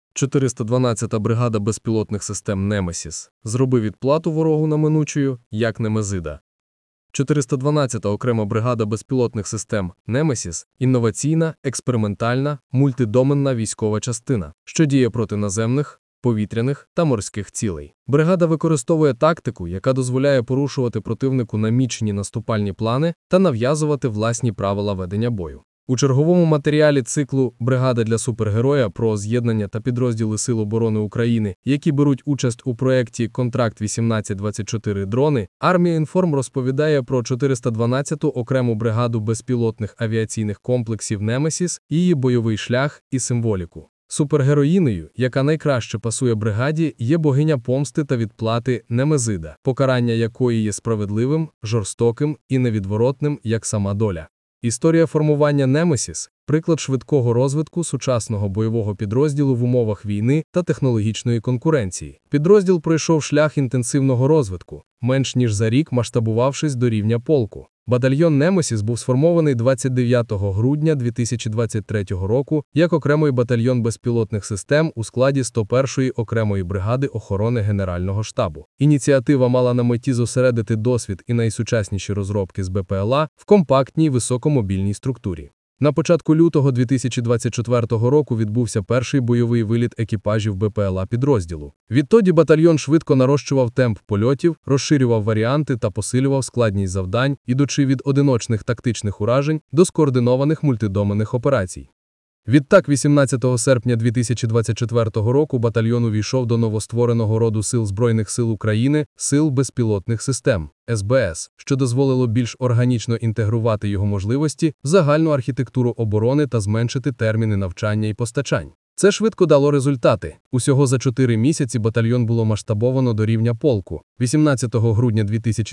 412-та бригада безпілотних систем «Немесіс» зроби відплату ворогу неминучою, як Немезида. 412-та окрема бригада безпілотних систем «Немесіс» – інноваційна, експериментальна, мультидоменна військова частина, що діє проти наземних, повітряних та морських цілей. Бригада використовує тактику, яка дозволяє порушувати противнику намічені наступальні плани та нав'язувати власні правила ведення бою. У черговому матеріалі циклу «Бригада для супергероя» про з'єднання та підрозділи Сил оборони України, які беруть участь у проєкті «Контракт 1824 дрони», Армія Інформ розповідає про 412-ту окрему бригаду безпілотних авіаційних комплексів «Немесіс», її бойовий шлях і символіку. Супергероїнею, яка найкраще пасує бригаді, є богиня помсти та відплати Немезида, покарання якої є справедливим, жорстоким і невідворотним, як сама доля. Історія формування «Немесіс» – приклад швидкого розвитку сучасного бойового підрозділу в умовах війни та технологічної конкуренції. Підрозділ пройшов шлях інтенсивного розвитку, менш ніж за рік масштабувавшись до рівня полку. Батальйон «Немесіс» був сформований 29 грудня 2023 року як окремий батальйон безпілотних систем у складі 101-ї окремої бригади охорони Генерального штабу. Ініціатива мала на меті зосередити досвід і найсучасніші розробки з БПЛА в компактній високомобільній структурі. На початку лютого 2024 року відбувся перший бойовий виліт екіпажів БПЛА підрозділу. Відтоді батальйон швидко нарощував темп польотів, розширював варіанти та посилював складність завдань, ідучи від одиночних тактичних уражень до скоординованих мультидоменних операцій. Відтак, 18 серпня 2024 року батальйон увійшов до новоствореного роду Сил Збройних сил України – Сил безпілотних систем – СБС, що дозволило більш органічно інтегрувати його можливості в загальну архітектуру оборони та зменшити терміни навчання і постачань. Це швидко дало результати. Усього за 4 місяці батальйон було масштабовано до рівня полку. 18 грудня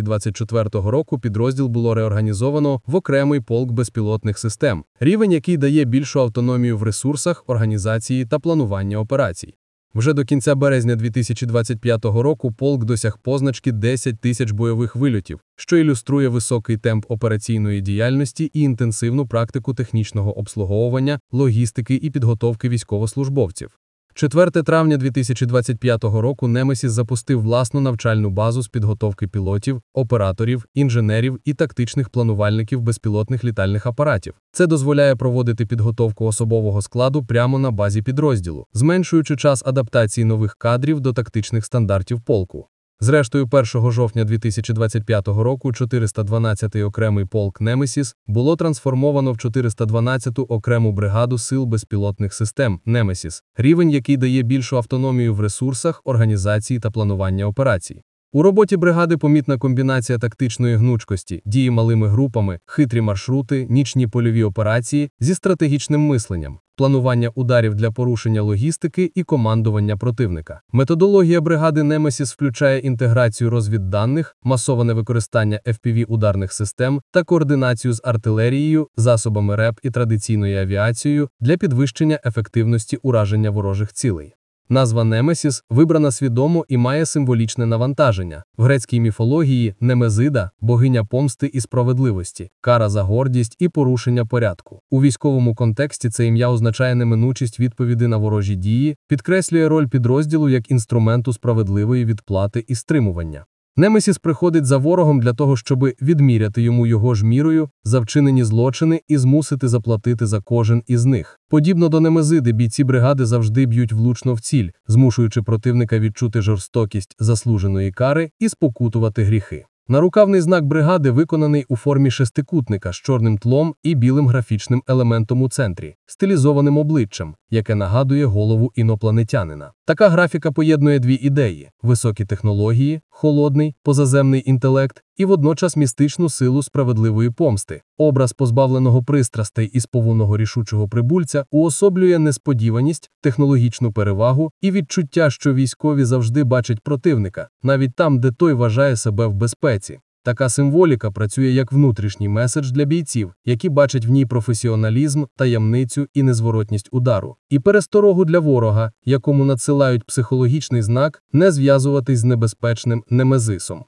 2024 року підрозділ було реорганізовано в окремий полк безпілотних систем, рівень який дає більшу автономію в ресурсах, організації та планування операцій. Вже до кінця березня 2025 року полк досяг позначки 10 тисяч бойових вильотів, що ілюструє високий темп операційної діяльності і інтенсивну практику технічного обслуговування, логістики і підготовки військовослужбовців. 4 травня 2025 року «Немесіс» запустив власну навчальну базу з підготовки пілотів, операторів, інженерів і тактичних планувальників безпілотних літальних апаратів. Це дозволяє проводити підготовку особового складу прямо на базі підрозділу, зменшуючи час адаптації нових кадрів до тактичних стандартів полку. Зрештою, 1 жовтня 2025 року 412-й окремий полк «Немесіс» було трансформовано в 412-ту окрему бригаду Сил безпілотних систем «Немесіс», рівень який дає більшу автономію в ресурсах, організації та планування операцій. У роботі бригади помітна комбінація тактичної гнучкості, дії малими групами, хитрі маршрути, нічні польові операції зі стратегічним мисленням, планування ударів для порушення логістики і командування противника. Методологія бригади «Немесіс» включає інтеграцію розвідданих, масоване використання FPV-ударних систем та координацію з артилерією, засобами РЕП і традиційною авіацією для підвищення ефективності ураження ворожих цілей. Назва «Немесіс» вибрана свідомо і має символічне навантаження. В грецькій міфології Немезида – богиня помсти і справедливості, кара за гордість і порушення порядку. У військовому контексті це ім'я означає неминучість відповіді на ворожі дії, підкреслює роль підрозділу як інструменту справедливої відплати і стримування. «Немесіс» приходить за ворогом для того, щоб відміряти йому його ж мірою за вчинені злочини і змусити заплатити за кожен із них. Подібно до Немезиди, бійці бригади завжди б'ють влучно в ціль, змушуючи противника відчути жорстокість заслуженої кари і спокутувати гріхи. Нарукавний знак бригади виконаний у формі шестикутника з чорним тлом і білим графічним елементом у центрі, стилізованим обличчям, яке нагадує голову інопланетянина. Така графіка поєднує дві ідеї – високі технології, холодний, позаземний інтелект і водночас містичну силу справедливої помсти. Образ позбавленого пристрастей і сповненого рішучого прибульця уособлює несподіваність, технологічну перевагу і відчуття, що військові завжди бачать противника, навіть там, де той вважає себе в безпеці. Така символіка працює як внутрішній меседж для бійців, які бачать в ній професіоналізм, таємницю і незворотність удару. І пересторогу для ворога, якому надсилають психологічний знак не зв'язуватись з небезпечним Немезисом.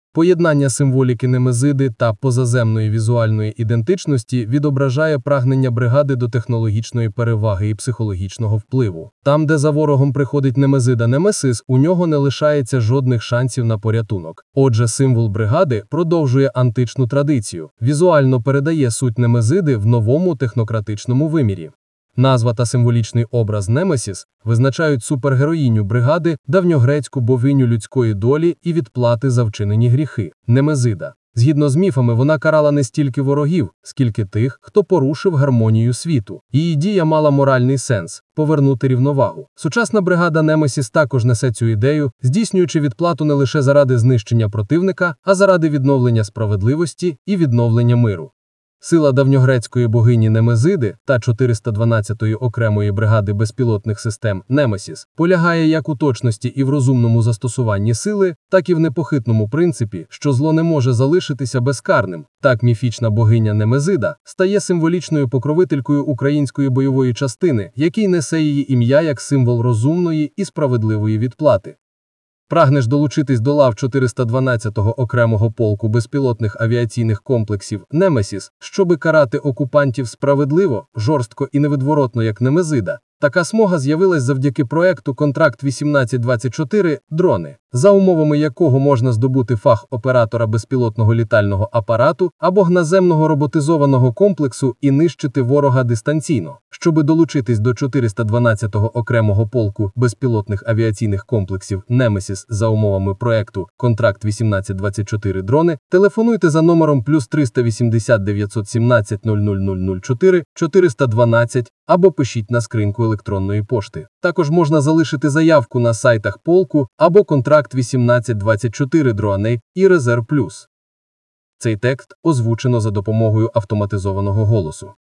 Поєднання символіки Немезиди та позаземної візуальної ідентичності відображає прагнення бригади до технологічної переваги і психологічного впливу. Там, де за ворогом приходить Немезида Немесис, у нього не лишається жодних шансів на порятунок. Отже, символ бригади продовжує античну традицію, візуально передає суть Немезиди в новому технократичному вимірі. Назва та символічний образ Немесіс визначають супергероїню бригади, давньогрецьку богиню людської долі і відплати за вчинені гріхи – Немезида. Згідно з міфами, вона карала не стільки ворогів, скільки тих, хто порушив гармонію світу. Її дія мала моральний сенс – повернути рівновагу. Сучасна бригада Немесіс також несе цю ідею, здійснюючи відплату не лише заради знищення противника, а заради відновлення справедливості і відновлення миру. Сила давньогрецької богині Немезиди та 412-ї окремої бригади безпілотних систем Немесіс полягає як у точності і в розумному застосуванні сили, так і в непохитному принципі, що зло не може залишитися безкарним. Так міфічна богиня Немезида стає символічною покровителькою української бойової частини, який несе її ім'я як символ розумної і справедливої відплати. Прагнеш долучитись до лав 412-го окремого полку безпілотних авіаційних комплексів «Немесіс», щоби карати окупантів справедливо, жорстко і невідворотно, як Немезида? Така змога з'явилась завдяки проекту «Контракт 1824. Дрони», за умовами якого можна здобути фах оператора безпілотного літального апарату або наземного роботизованого комплексу і нищити ворога дистанційно. Щоби долучитись до 412-го окремого полку безпілотних авіаційних комплексів «Немесіс» за умовами проекту «Контракт 1824. Дрони», телефонуйте за номером +380 917 00004 412 або пишіть на скриньку електронної пошти. Також можна залишити заявку на сайтах полку або «Контракт 1824. Дрони» і «Резерв Плюс». Цей текст озвучено за допомогою автоматизованого голосу.